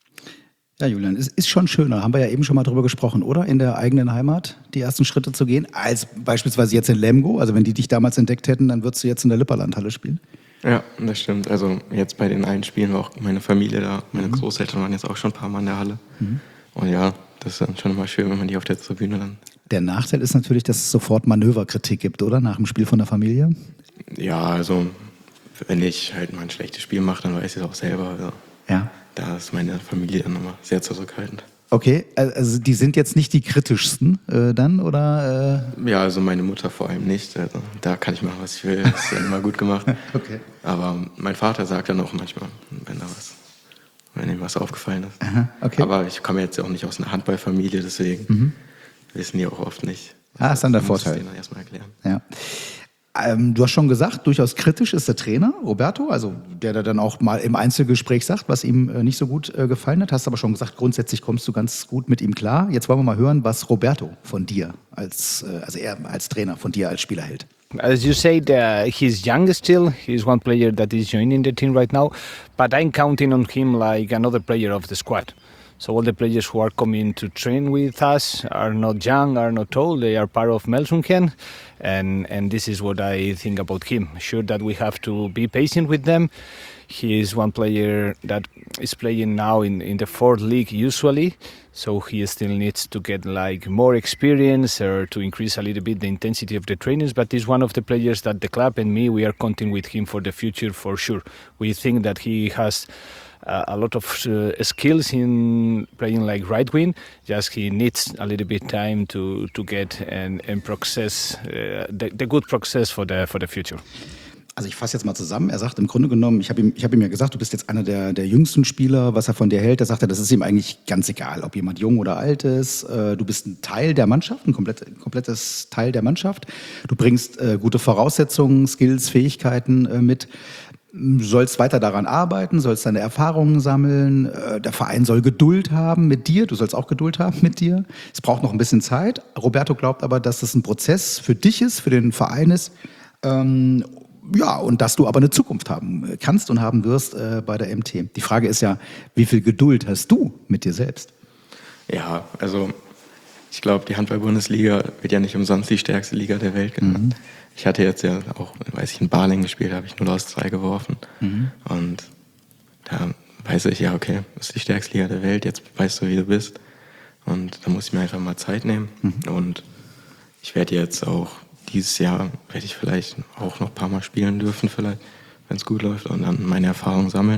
Ja, Julian, es ist schon schöner, haben wir ja eben schon mal drüber gesprochen, oder? In der eigenen Heimat die ersten Schritte zu gehen, als beispielsweise jetzt in Lemgo. Also wenn die dich damals entdeckt hätten, dann würdest du jetzt in der Lipperlandhalle spielen. Ja, das stimmt. Also jetzt bei den einen Spielen war auch meine Familie da. Meine mhm. Großeltern waren jetzt auch schon ein paar Mal in der Halle. Mhm. Und ja, das ist dann schon immer schön, wenn man die auf der Tribüne dann... Der Nachteil ist natürlich, dass es sofort Manöverkritik gibt, oder? Nach dem Spiel von der Familie? Ja, also wenn ich halt mal ein schlechtes Spiel mache, dann weiß ich es auch selber. Also. Ja. Da ist meine Familie dann immer sehr zurückhaltend. Okay, also die sind jetzt nicht die kritischsten äh, dann, oder? Äh? Ja, also meine Mutter vor allem nicht. Also da kann ich machen, was ich will. Das ist ja immer gut gemacht. Okay. Aber mein Vater sagt dann auch manchmal, wenn da was, wenn ihm was aufgefallen ist. Aha, okay. Aber ich komme jetzt auch nicht aus einer Handballfamilie, deswegen mhm. wissen die auch oft nicht. Ah, ist dann der Vorteil. Ich muss denen erstmal erklären. Ja. Ähm, du hast schon gesagt, durchaus kritisch ist der Trainer, Roberto, also der da dann auch mal im Einzelgespräch sagt, was ihm äh, nicht so gut äh, gefallen hat. Hast aber schon gesagt, grundsätzlich kommst du ganz gut mit ihm klar. Jetzt wollen wir mal hören, was Roberto von dir als, äh, also er als Trainer von dir als Spieler hält. As you said, uh, he's young still. He's one player that is joining the team right now, but I'm counting on him like another player of the squad. So all the players who are coming to train with us are not young, are not old. They are part of Melsungen, and and this is what I think about him. Sure that we have to be patient with them. He is one player that is playing now in, in the fourth league usually, so he still needs to get like more experience or to increase a little bit the intensity of the trainings. But he's one of the players that the club and me, we are counting with him for the future for sure. We think that he has Uh, a lot of uh, skills in playing like right wing. Just he needs a little bit time to to get and and process uh, the, the good process for the for the future. Also ich fasse jetzt mal zusammen. Er sagt im Grunde genommen, ich habe ihm, ich habe ihm ja gesagt, du bist jetzt einer der, der jüngsten Spieler, was er von dir hält. Da sagt er, das ist ihm eigentlich ganz egal, ob jemand jung oder alt ist. Äh, du bist ein Teil der Mannschaft, ein komplett, komplettes Teil der Mannschaft. Du bringst äh, gute Voraussetzungen, Skills, Fähigkeiten äh, mit. Sollst weiter daran arbeiten, sollst deine Erfahrungen sammeln. Der Verein soll Geduld haben mit dir. Du sollst auch Geduld haben mit dir. Es braucht noch ein bisschen Zeit. Roberto glaubt aber, dass das ein Prozess für dich ist, für den Verein ist. Ähm, ja, und dass du aber eine Zukunft haben kannst und haben wirst äh, bei der M T. Die Frage ist ja, wie viel Geduld hast du mit dir selbst? Ja, also ich glaube, die Handball-Bundesliga wird ja nicht umsonst die stärkste Liga der Welt genannt. Mhm. Ich hatte jetzt ja auch, weiß ich, in Balingen gespielt, da habe ich null aus zwei geworfen. Mhm. Und da weiß ich, ja, okay, das ist die stärkste Liga der Welt, jetzt weißt du, wie du bist. Und da muss ich mir einfach mal Zeit nehmen. Mhm. Und ich werde jetzt auch, dieses Jahr werde ich vielleicht auch noch ein paar Mal spielen dürfen, vielleicht, wenn es gut läuft, und dann meine Erfahrungen sammeln.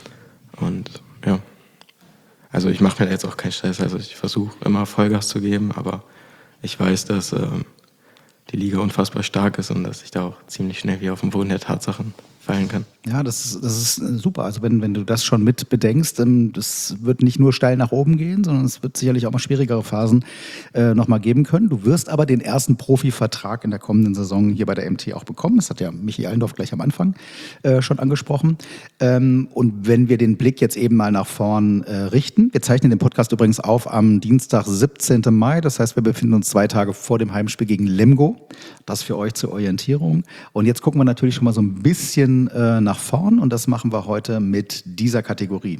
Und ja, also ich mache mir jetzt auch keinen Stress, also ich versuche immer Vollgas zu geben, aber ich weiß, dass ähm, die Liga unfassbar stark ist und dass ich da auch ziemlich schnell wieder auf den Boden der Tatsachen fallen kann. Ja, das ist, das ist super. Also wenn, wenn du das schon mit bedenkst, das wird nicht nur steil nach oben gehen, sondern es wird sicherlich auch mal schwierigere Phasen äh, nochmal geben können. Du wirst aber den ersten Profivertrag in der kommenden Saison hier bei der M T auch bekommen. Das hat ja Michi Allendorf gleich am Anfang äh, schon angesprochen. Ähm, und wenn wir den Blick jetzt eben mal nach vorn äh, richten, wir zeichnen den Podcast übrigens auf am Dienstag, siebzehnten Mai. Das heißt, wir befinden uns zwei Tage vor dem Heimspiel gegen Lemgo. Das für euch zur Orientierung. Und jetzt gucken wir natürlich schon mal so ein bisschen äh, nach vorn und das machen wir heute mit dieser Kategorie.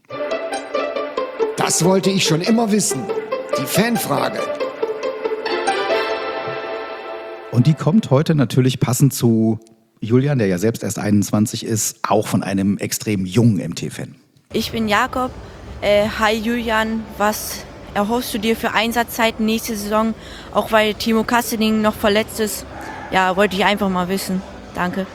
Das wollte ich schon immer wissen. Die Fanfrage. Und die kommt heute natürlich passend zu Julian, der ja selbst erst einundzwanzig ist, auch von einem extrem jungen M T-Fan. Ich bin Jakob. Äh, hi Julian, was erhoffst du dir für Einsatzzeiten nächste Saison, auch weil Timo Kassening noch verletzt ist? Ja, wollte ich einfach mal wissen. Danke.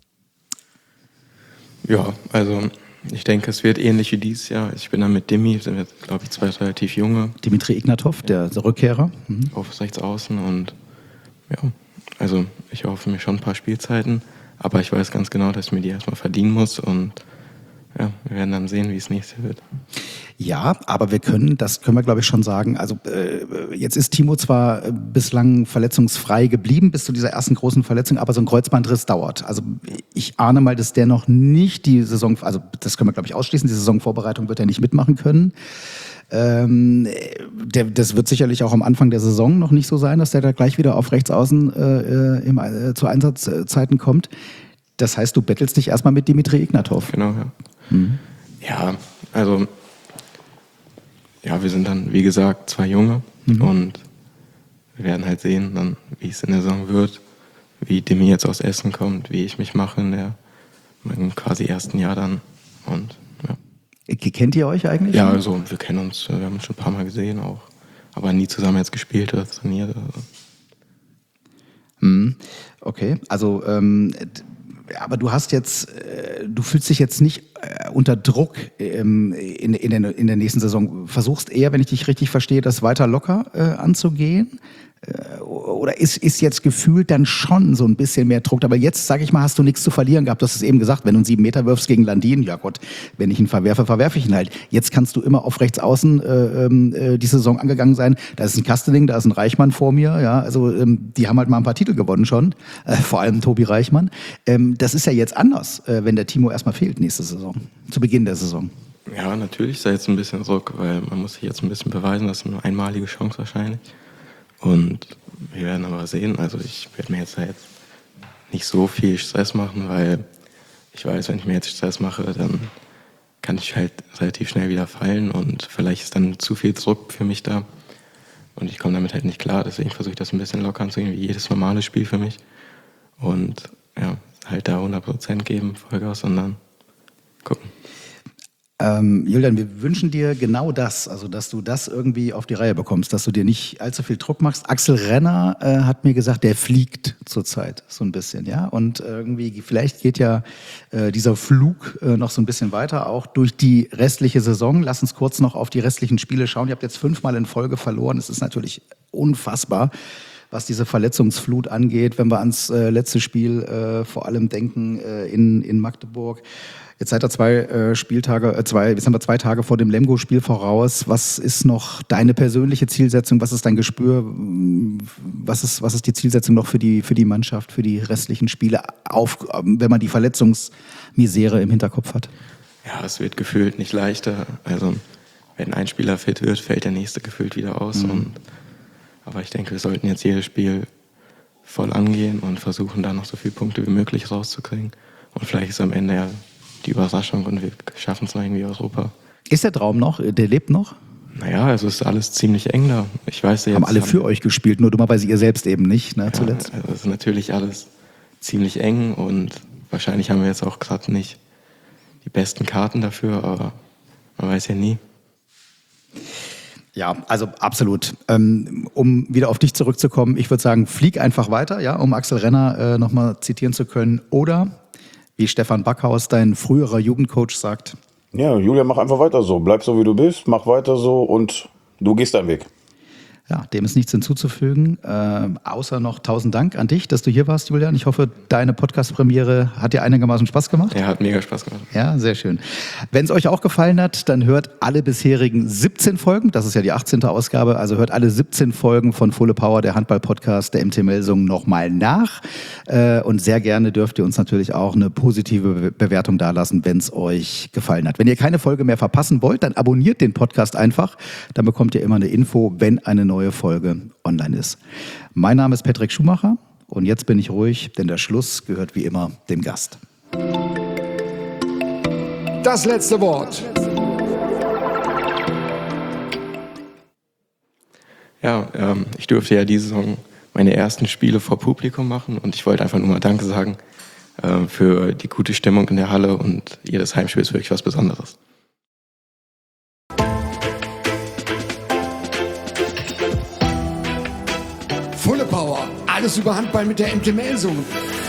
Ja, also ich denke, es wird ähnlich wie dieses Jahr. Ich bin da mit Dimi, sind wir, glaube ich, zwei relativ junge. Dimitri Ignatov, der Rückkehrer. Mhm. Auf rechts außen und ja, also ich erhoffe mir schon ein paar Spielzeiten, aber ich weiß ganz genau, dass ich mir die erstmal verdienen muss und ja, wir werden dann sehen, wie es nächstes wird. Ja, aber wir können, das können wir glaube ich schon sagen, also äh, jetzt ist Timo zwar äh, bislang verletzungsfrei geblieben bis zu dieser ersten großen Verletzung, aber so ein Kreuzbandriss dauert. Also ich ahne mal, dass der noch nicht die Saison, also das können wir glaube ich ausschließen, die Saisonvorbereitung wird er nicht mitmachen können. Ähm, der, das wird sicherlich auch am Anfang der Saison noch nicht so sein, dass der da gleich wieder auf Rechtsaußen äh, im, äh, zu Einsatzzeiten kommt. Das heißt, du bettelst dich erstmal mit Dimitri Ignatov. Genau, ja. Mhm. Ja, also ja, wir sind dann, wie gesagt, zwei Junge mhm. und wir werden halt sehen, dann, wie es in der Saison wird, wie Demi jetzt aus Essen kommt, wie ich mich mache in der im quasi ersten Jahr dann. Und ja. Kennt ihr euch eigentlich? Ja, also wir kennen uns, wir haben uns schon ein paar Mal gesehen auch, aber nie zusammen jetzt gespielt oder trainiert. Also. Mhm. Okay, also ähm, aber du hast jetzt, äh, du fühlst dich jetzt nicht äh, unter Druck ähm, in, in, der, in der nächsten Saison. Versuchst eher, wenn ich dich richtig verstehe, das weiter locker äh, anzugehen? Äh, oder ist, ist jetzt gefühlt dann schon so ein bisschen mehr Druck? Aber jetzt, sag ich mal, hast du nichts zu verlieren gehabt. Du hast es eben gesagt, wenn du einen sieben Meter wirfst gegen Landin, ja Gott, wenn ich ihn verwerfe, verwerfe ich ihn halt. Jetzt kannst du immer auf rechts außen äh, äh, die Saison angegangen sein. Da ist ein Kasteling, da ist ein Reichmann vor mir. Ja, also ähm, die haben halt mal ein paar Titel gewonnen schon. Äh, vor allem Tobi Reichmann. Ähm, das ist ja jetzt anders, äh, wenn der Timo erstmal fehlt nächste Saison. Zu Beginn der Saison. Ja, natürlich ist da jetzt ein bisschen Druck, weil man muss sich jetzt ein bisschen beweisen. Das ist eine einmalige Chance wahrscheinlich. Und wir werden aber sehen, also ich werde mir jetzt halt nicht so viel Stress machen, weil ich weiß, wenn ich mir jetzt Stress mache, dann kann ich halt relativ schnell wieder fallen und vielleicht ist dann zu viel Druck für mich da und ich komme damit halt nicht klar, deswegen versuche ich das ein bisschen locker anzugehen, wie jedes normale Spiel für mich und ja, halt da hundert Prozent geben, Vollgas und dann gucken. Ähm, Julian, wir wünschen dir genau das, also dass du das irgendwie auf die Reihe bekommst, dass du dir nicht allzu viel Druck machst. Axel Renner äh, hat mir gesagt, der fliegt zurzeit so ein bisschen, ja, und irgendwie vielleicht geht ja äh, dieser Flug äh, noch so ein bisschen weiter, auch durch die restliche Saison. Lass uns kurz noch auf die restlichen Spiele schauen. Ihr habt jetzt fünfmal in Folge verloren. Es ist natürlich unfassbar, was diese Verletzungsflut angeht, wenn wir ans äh, letzte Spiel äh, vor allem denken äh, in, in Magdeburg. Jetzt seid ihr zwei äh, Spieltage, äh, zwei, jetzt haben wir zwei Tage vor dem Lemgo-Spiel voraus. Was ist noch deine persönliche Zielsetzung? Was ist dein Gespür? Was ist, was ist die Zielsetzung noch für die, für die Mannschaft, für die restlichen Spiele, auf, wenn man die Verletzungsmisere im Hinterkopf hat? Ja, es wird gefühlt nicht leichter. Also wenn ein Spieler fit wird, fällt der nächste gefühlt wieder aus. Mhm. Und, aber ich denke, wir sollten jetzt jedes Spiel voll angehen und versuchen, da noch so viele Punkte wie möglich rauszukriegen. Und vielleicht ist am Ende ja die Überraschung und wir schaffen es noch irgendwie Europa. Ist der Traum noch? Der lebt noch? Naja, also ist alles ziemlich eng da. Ich weiß ja jetzt, haben alle für haben, euch gespielt, nur dummerweise ihr selbst eben nicht, ne, ja, zuletzt. Also ist natürlich alles ziemlich eng und wahrscheinlich haben wir jetzt auch gerade nicht die besten Karten dafür, aber man weiß ja nie. Ja, also absolut. Ähm, um wieder auf dich zurückzukommen, ich würde sagen, flieg einfach weiter, ja, um Axel Renner äh, nochmal zitieren zu können. Oder wie Stefan Backhaus, dein früherer Jugendcoach, sagt. Ja, Julia, mach einfach weiter so. Bleib so, wie du bist, mach weiter so und du gehst deinen Weg. Ja, dem ist nichts hinzuzufügen, äh, außer noch tausend Dank an dich, dass du hier warst, Julian. Ich hoffe, deine Podcast-Premiere hat dir einigermaßen Spaß gemacht. Ja, hat mega Spaß gemacht. Ja, sehr schön. Wenn es euch auch gefallen hat, dann hört alle bisherigen siebzehn Folgen, das ist ja die achtzehnte Ausgabe, also hört alle siebzehn Folgen von Fulle Power, der Handball-Podcast der M T Melsungen, nochmal nach. Äh, und sehr gerne dürft ihr uns natürlich auch eine positive Be- Bewertung dalassen, wenn es euch gefallen hat. Wenn ihr keine Folge mehr verpassen wollt, dann abonniert den Podcast einfach. Dann bekommt ihr immer eine Info, wenn eine neue Folge online ist. Mein Name ist Patrick Schumacher und jetzt bin ich ruhig, denn der Schluss gehört wie immer dem Gast. Das letzte Wort. Ja, ähm, ich durfte ja diese Saison meine ersten Spiele vor Publikum machen und ich wollte einfach nur mal Danke sagen äh, für die gute Stimmung in der Halle und jedes Heimspiel ist wirklich was Besonderes. Fulle Power. Alles über Handball mit der M T Melsungen.